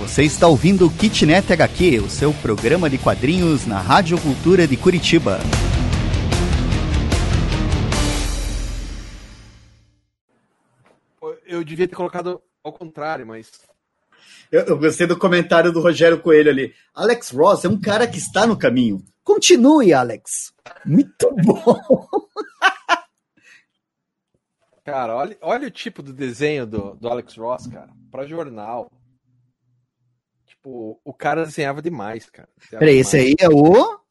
Você está ouvindo o Kitnet HQ, o seu programa de quadrinhos na Rádio Cultura de Curitiba. Eu devia ter colocado ao contrário, mas... Eu gostei do comentário do Rogério Coelho ali. Alex Ross é um cara que está no caminho. Continue, Alex. Muito bom. Cara, olha o tipo do desenho do Alex Ross, cara. Pra jornal. Tipo, o cara desenhava demais, cara. Peraí, esse aí é o...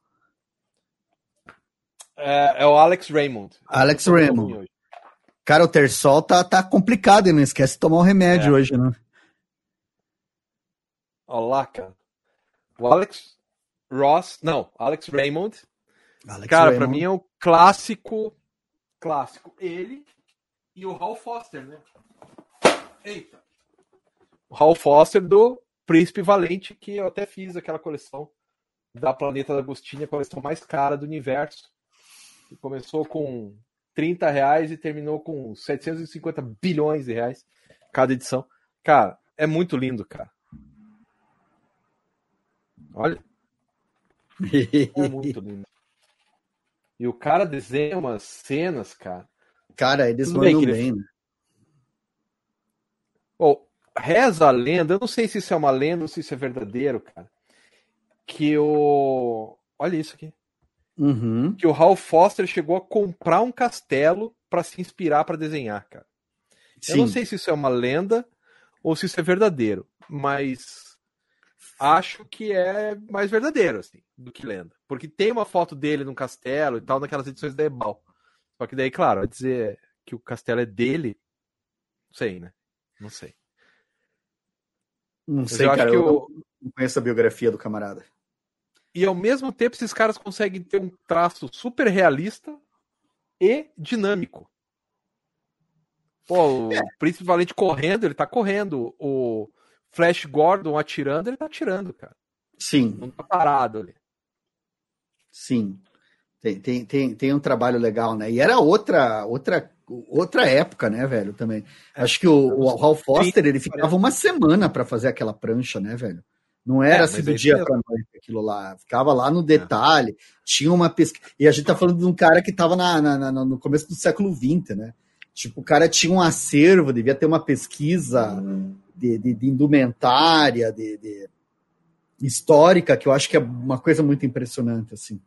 É o Alex Raymond. Alex Raymond. Cara, o Tersol tá complicado e não esquece de tomar um remédio hoje, né? Olha lá, cara. O Alex Ross... Não, Alex Raymond. Cara, pra mim é o clássico. Ele e o Hal Foster, né? Eita. O Hal Foster do Príncipe Valente, que eu até fiz aquela coleção da Planeta da Agostinho, a coleção mais cara do universo. Que começou com R$30 e terminou com 750 bilhões de reais cada edição. Cara, é muito lindo, cara. Olha. É muito lindo. E o cara desenha umas cenas, cara. Cara, eles mandam bem, né? Oh, reza a lenda, eu não sei se isso é uma lenda ou se isso é verdadeiro, cara. Que o... Olha isso aqui. Uhum. Que o Hal Foster chegou a comprar um castelo para se inspirar para desenhar, cara. Sim. Eu não sei se isso é uma lenda ou se isso é verdadeiro, mas acho que é mais verdadeiro, assim, do que lenda. Porque tem uma foto dele num castelo e tal, naquelas edições da Ebal. Só que daí, claro, vai dizer que o castelo é dele, não sei, né? Não sei. Não sei, cara, eu não conheço a biografia do camarada. E ao mesmo tempo, esses caras conseguem ter um traço super realista e dinâmico. Pô, o Príncipe Valente correndo, ele tá correndo. O Flash Gordon atirando, ele tá atirando, cara. Sim. Não tá parado ali. Sim. Tem um trabalho legal, né? E era outra época, né, velho, também. Acho que o Hal Foster, ele ficava uma semana para fazer aquela prancha, né, velho? Não era assim do dia para noite aquilo lá. Ficava lá no detalhe. Tinha uma pesquisa. E a gente tá falando de um cara que tava no começo do século XX, né? Tipo, o cara tinha um acervo, devia ter uma pesquisa de indumentária, de histórica, que eu acho que é uma coisa muito impressionante, assim.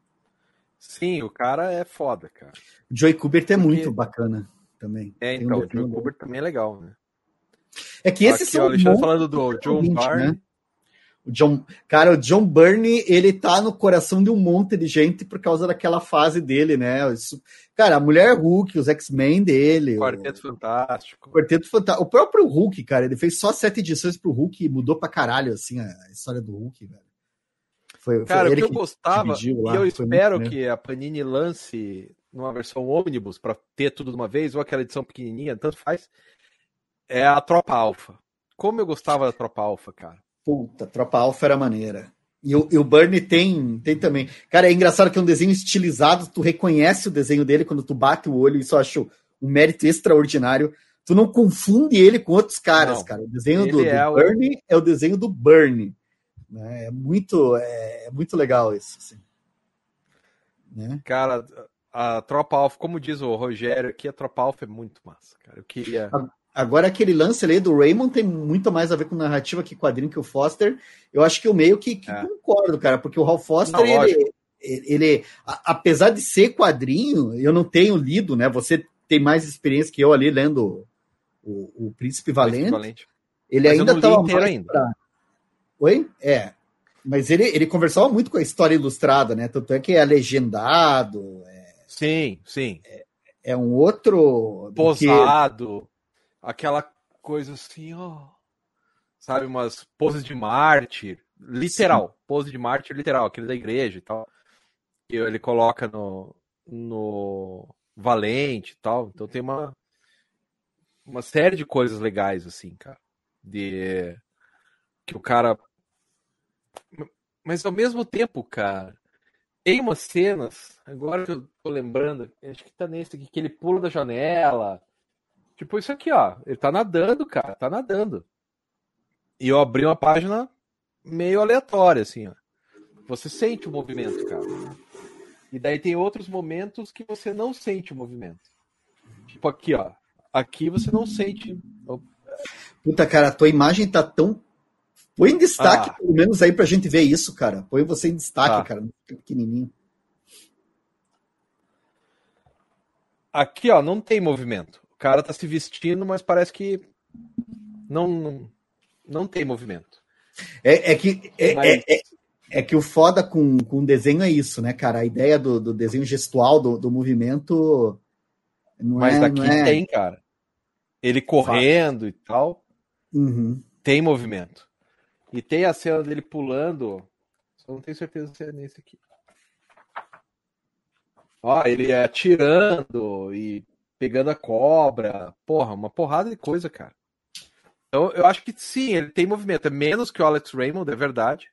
Sim, o cara é foda, cara. O Joey Kubert é muito bacana também. Então, o Joey Kubert também é legal, né? É que esses são... O Alexandre falando do John Byrne. Né? O John Byrne, ele tá no coração de um monte de gente por causa daquela fase dele, né? Cara, a Mulher Hulk, os X-Men dele. Quarteto Fantástico. O próprio Hulk, cara, ele fez só 7 edições pro Hulk e mudou pra caralho, assim, a história do Hulk, velho. Cara, o que eu gostava, e eu espero que a Panini lance numa versão ônibus pra ter tudo de uma vez, ou aquela edição pequenininha, tanto faz, é a Tropa Alpha. Como eu gostava da Tropa Alpha, cara. Puta, Tropa Alpha era maneira. E o Byrne tem também. Cara, é engraçado que é um desenho estilizado, tu reconhece o desenho dele quando tu bate o olho, isso eu acho um mérito extraordinário. Tu não confunde ele com outros caras, cara. O desenho do Byrne é o desenho do Byrne. Né? É muito legal isso. Assim. Né? Cara, a Tropa Alpha, como diz o Rogério aqui, a Tropa Alpha é muito massa, cara. Eu queria... Agora, aquele lance ali do Raymond tem muito mais a ver com narrativa que quadrinho que o Foster. Eu acho que eu meio que concordo, cara, porque o Hal Foster, ele, apesar de ser quadrinho, eu não tenho lido, né? Você tem mais experiência que eu ali lendo o Príncipe Valente. Ele ainda estava mais ainda. Oi? Mas ele conversava muito com a história ilustrada, né? Tanto é que é legendado. Sim. É um outro... Posado. Aquela coisa assim, ó. Sabe, umas poses de mártir. Literal. Sim. Pose de mártir literal. Aquele da igreja e tal. Que ele coloca no Valente e tal. Então tem uma série de coisas legais, assim, cara. Que o cara... Mas ao mesmo tempo, cara, tem umas cenas, agora que eu tô lembrando, acho que tá nesse aqui, que ele pula da janela. Tipo isso aqui, ó. Ele tá nadando, cara. Tá nadando. E eu abri uma página meio aleatória, assim, ó. Você sente o movimento, cara. E daí tem outros momentos que você não sente o movimento. Tipo aqui, ó. Aqui você não sente. Puta, cara, a tua imagem tá tão... Põe em destaque, pelo menos aí pra gente ver isso, cara. Põe você em destaque, cara. Pequenininho. Aqui, ó, não tem movimento. O cara tá se vestindo, mas parece que não tem movimento. É que o foda com desenho é isso, né, cara? A ideia do desenho gestual, do movimento... Mas aqui tem, cara. Ele correndo e tal. Uhum. Tem movimento. E tem a cena dele pulando. Só não tenho certeza se é nesse aqui. Ó, ele atirando e pegando a cobra. Porra, uma porrada de coisa, cara. Então, eu acho que sim, ele tem movimento. É menos que o Alex Raymond, é verdade.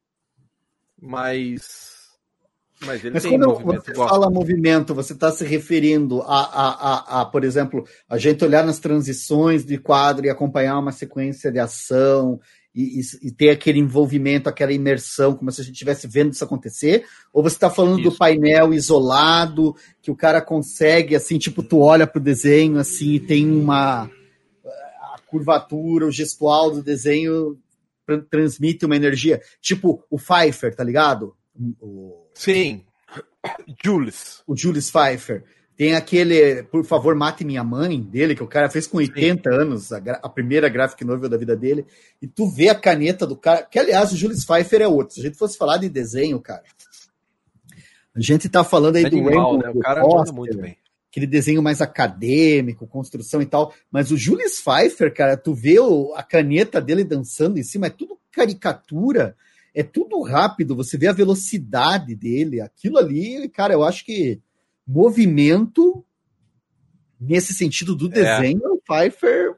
Mas ele tem quando movimento. Você fala movimento, você está se referindo a, por exemplo, a gente olhar nas transições de quadro e acompanhar uma sequência de ação e ter aquele envolvimento, aquela imersão, como se a gente estivesse vendo isso acontecer? Ou você está falando do painel isolado, que o cara consegue, assim, tipo, tu olha para o desenho, assim, e tem a curvatura, o gestual do desenho transmite uma energia, tipo o Pfeiffer, tá ligado? Sim, o Julius Pfeiffer. Tem aquele Por Favor, Mate Minha Mãe, dele, que o cara fez com 80 anos, a primeira graphic novel da vida dele, e tu vê a caneta do cara, que aliás o Julius Pfeiffer é outro. Se a gente fosse falar de desenho, cara, a gente tá falando aí do Rainbow, né? O cara manda muito bem. Aquele desenho mais acadêmico, construção e tal, mas o Julius Pfeiffer, cara, tu vê a caneta dele dançando em cima, é tudo caricatura, é tudo rápido, você vê a velocidade dele, aquilo ali, cara, eu acho que movimento, nesse sentido do desenho, o Pfeiffer...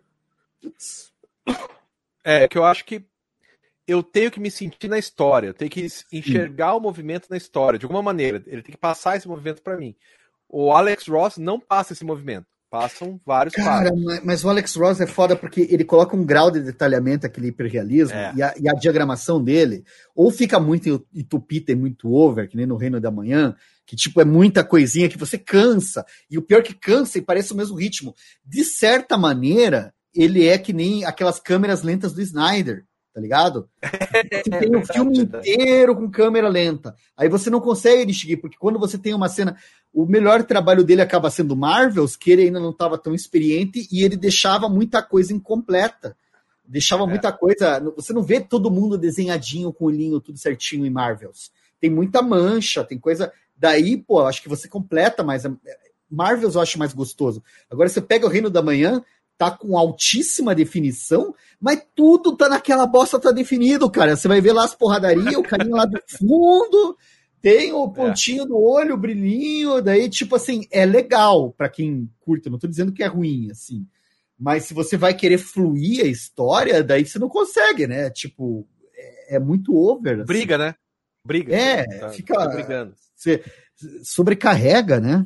Que eu acho que eu tenho que me sentir na história, eu tenho que enxergar o movimento na história, de alguma maneira, ele tem que passar esse movimento para mim. O Alex Ross não passa esse movimento. Passam vários Cara, mas o Alex Ross é foda porque ele coloca um grau de detalhamento, aquele hiperrealismo, e a diagramação dele, ou fica muito entupida e muito over, que nem no Reino da Manhã, que tipo é muita coisinha que você cansa, e o pior que cansa e parece o mesmo ritmo. De certa maneira, ele é que nem aquelas câmeras lentas do Snyder, tá ligado? Você tem o filme inteiro com câmera lenta. Aí você não consegue distinguir, porque quando você tem uma cena... O melhor trabalho dele acaba sendo Marvels, que ele ainda não estava tão experiente, e ele deixava muita coisa incompleta. Deixava muita coisa... Você não vê todo mundo desenhadinho, com o olhinho, tudo certinho em Marvels. Tem muita mancha, tem coisa... Daí, pô, acho que você completa mais... Marvels eu acho mais gostoso. Agora você pega o Reino da Manhã, tá com altíssima definição, mas tudo tá naquela bosta, tá definido, cara. Você vai ver lá as porradarias, o carinha lá do fundo, tem o pontinho do olho, o brilhinho, daí, tipo assim, é legal pra quem curte, eu não tô dizendo que é ruim, assim, mas se você vai querer fluir a história, daí você não consegue, né? Tipo, é muito over. Assim. Briga, né? Briga. Fica brigando. Você sobrecarrega, né?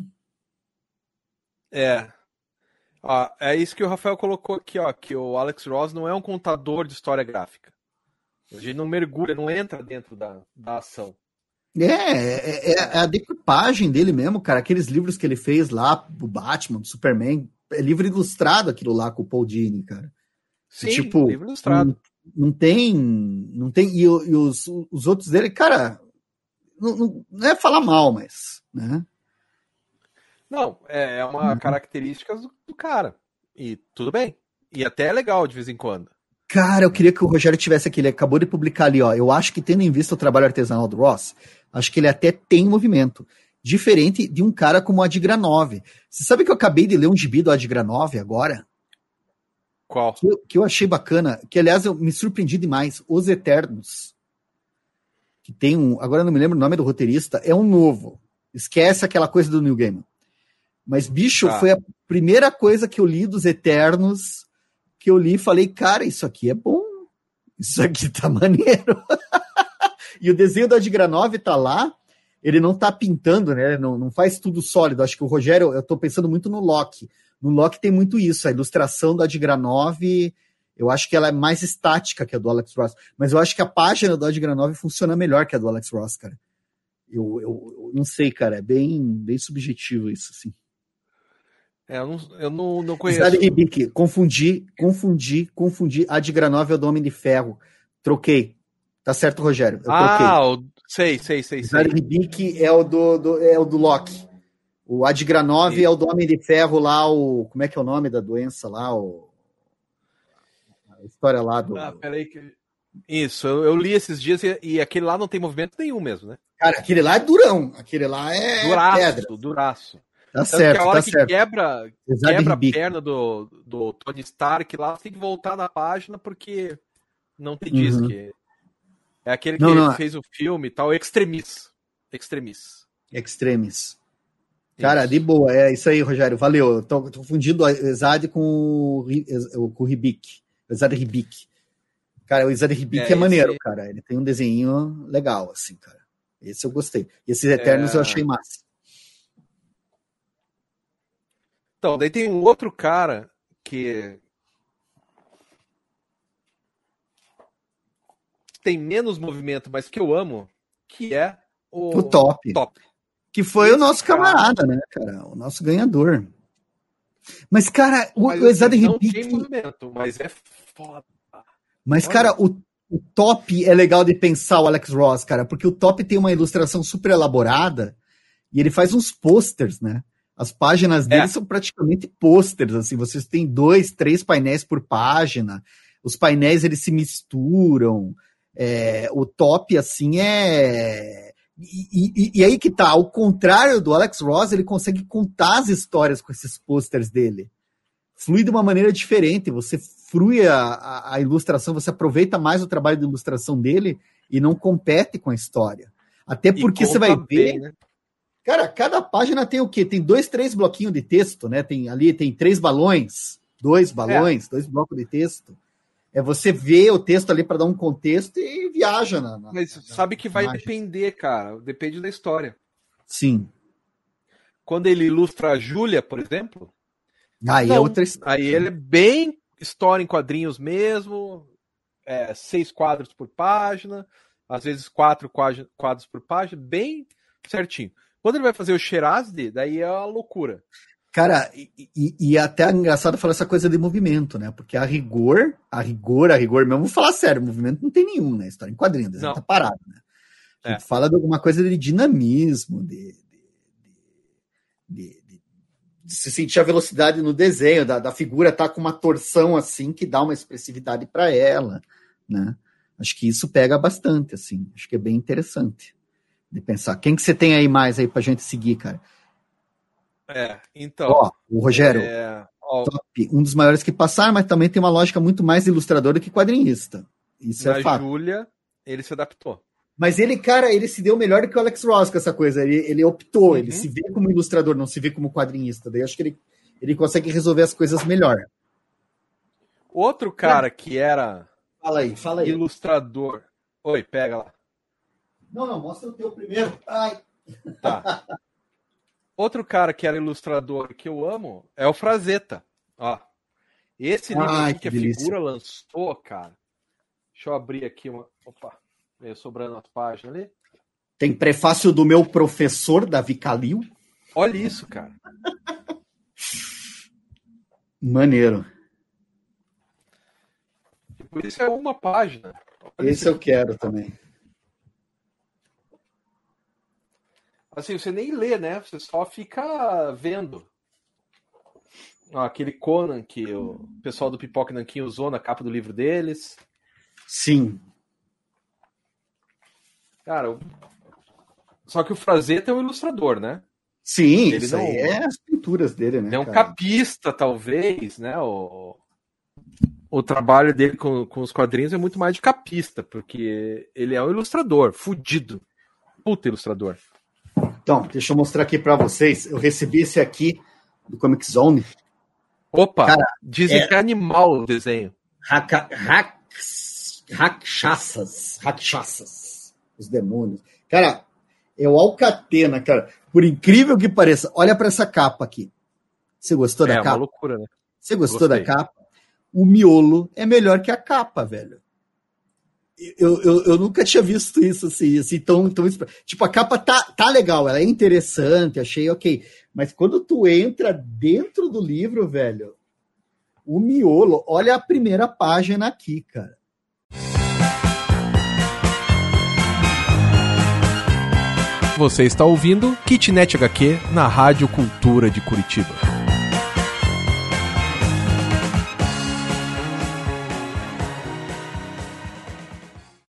É isso que o Rafael colocou aqui, ó, que o Alex Ross não é um contador de história gráfica. A gente não mergulha, não entra dentro da ação. É a decupagem dele mesmo, cara. Aqueles livros que ele fez lá, do Batman, do Superman, é livro ilustrado aquilo lá com o Paul Dini, cara. Sim, tipo, livro ilustrado. Não tem. E os outros dele, cara, não é falar mal, mas, né? Não, é uma característica do cara. E tudo bem. E até é legal de vez em quando. Cara, eu queria que o Rogério tivesse aqui. Ele acabou de publicar ali, ó. Eu acho que, tendo em vista o trabalho artesanal do Ross, acho que ele até tem movimento. Diferente de um cara como o Adgranov. Você sabe que eu acabei de ler um gibi do Adgranov agora? Qual? Que eu achei bacana. Que, aliás, eu me surpreendi demais. Os Eternos. Que tem agora eu não me lembro o nome do roteirista. É um novo. Esquece aquela coisa do Neil Gaiman. Mas, bicho, foi a primeira coisa que eu li dos Eternos, que eu li e falei, cara, isso aqui é bom. Isso aqui tá maneiro. E o desenho do Adgranov tá lá, ele não tá pintando, né? Não faz tudo sólido. Acho que o Rogério, eu tô pensando muito no Loki. No Loki tem muito isso, a ilustração do Adgranov Eu acho que ela é mais estática que a do Alex Ross. Mas eu acho que a página do Adi Granov funciona melhor que a do Alex Ross, cara. Eu não sei, cara. É bem subjetivo isso, assim. Eu não conheço. Zad Ribic, confundi. Adi Granov é o do Homem de Ferro. Troquei. Tá certo, Rogério. Eu troquei. Sei. Zad Ribic é o do Loki. O Adi Granov é o do Homem de Ferro lá, como é que é o nome da doença lá? A história lá do... peraí que... Isso, eu li esses dias e aquele lá não tem movimento nenhum mesmo, né? Cara, aquele lá é durão. Aquele lá é duraço. Tá certo, que a hora que quebra a perna do Tony Stark lá, você tem que voltar na página porque não te diz que... É aquele que fez o filme e tal, Extremis. Cara, de boa, é isso aí, Rogério, valeu. Eu tô confundindo o Zad com o Ribic. O Zad Ribic. Cara, o Zad Ribic é maneiro, cara. Ele tem um desenho legal, assim, cara. Esse eu gostei. E esses Eternos eu achei massa. Então, daí tem um outro cara que tem menos movimento, mas que eu amo, que é o Top. Que foi o nosso camarada, né, cara? O nosso ganhador. Mas, cara, o Zad Ribic... Não tem movimento, mas é foda. Mas, cara, o Top é legal de pensar, o Alex Ross, cara, porque o Top tem uma ilustração super elaborada e ele faz uns posters, né? As páginas dele são praticamente posters, assim, vocês têm 2, 3 painéis por página, os painéis eles se misturam, o Top, assim, E aí que tá, ao contrário do Alex Ross, ele consegue contar as histórias com esses posters dele. Flui de uma maneira diferente, você frui a ilustração, você aproveita mais o trabalho de ilustração dele e não compete com a história. Até porque você vai ver... Bem, né? Cara, cada página tem o quê? Tem 2, 3 bloquinhos de texto, né? Tem 3 balões, 2 balões, 2 blocos de texto. Você vê o texto ali para dar um contexto e viaja Mas sabe que vai depender, cara. Depende da história. Sim. Quando ele ilustra a Júlia, por exemplo... Aí é outra história. Aí ele é bem história em quadrinhos mesmo. 6 quadros por página. Às vezes 4 quadros por página. Bem certinho. Quando ele vai fazer o Sherazade, daí é a loucura. Cara, e até é engraçado falar essa coisa de movimento, né? Porque a rigor mesmo, vou falar sério, movimento não tem nenhum, né? História em quadrinhos, tá parado, né? A gente fala de alguma coisa de dinamismo, de se sentir a velocidade no desenho, da figura tá com uma torção assim que dá uma expressividade para ela, né? Acho que isso pega bastante, assim. Acho que é bem interessante de pensar. Quem que você tem aí mais aí pra gente seguir, cara? Então... o Rogério, Top, um dos maiores que passaram, mas também tem uma lógica muito mais ilustradora do que quadrinhista. Isso é fato. Na Júlia, ele se adaptou. Mas ele, cara, ele se deu melhor do que o Alex Ross com essa coisa. Ele optou, ele se vê como ilustrador, não se vê como quadrinhista. Daí acho que ele consegue resolver as coisas melhor. Outro cara que era fala aí. Ilustrador. Oi, pega lá. Não, mostra o teu primeiro. Ai. Tá. Outro cara que era ilustrador que eu amo é o Frazetta. Ó. Esse livro aqui que a figura lançou, cara. Deixa eu abrir aqui uma... Opa, veio sobrando as páginas ali. Tem prefácio do meu professor, Davi Calil. Olha isso, cara. Maneiro. Por isso é uma página. Olha esse eu quero também. Assim, você nem lê, né? Você só fica vendo. Aquele Conan que o pessoal do Pipoca Nanquim usou na capa do livro deles. Sim. Cara, só que o Frazetta é um ilustrador, né? Sim, ele isso não... aí é as pinturas dele, né? É um capista, talvez, né? O trabalho dele com os quadrinhos é muito mais de capista, porque ele é um ilustrador, fudido. Puta ilustrador. Então, deixa eu mostrar aqui pra vocês. Eu recebi esse aqui do Comic Zone. Opa, cara, dizem que é animal o desenho. Rakshasas. Os demônios. Cara, é o Alcatena, cara. Por incrível que pareça, olha pra essa capa aqui. Você gostou da capa? É uma loucura, né? Você gostou da capa? o miolo é melhor que a capa, velho. Eu nunca tinha visto isso assim tão... Tipo, a capa tá legal, ela é interessante, achei ok. Mas quando tu entra dentro do livro, velho, o miolo, olha a primeira página aqui, cara. Você está ouvindo Kitnet HQ na Rádio Cultura de Curitiba.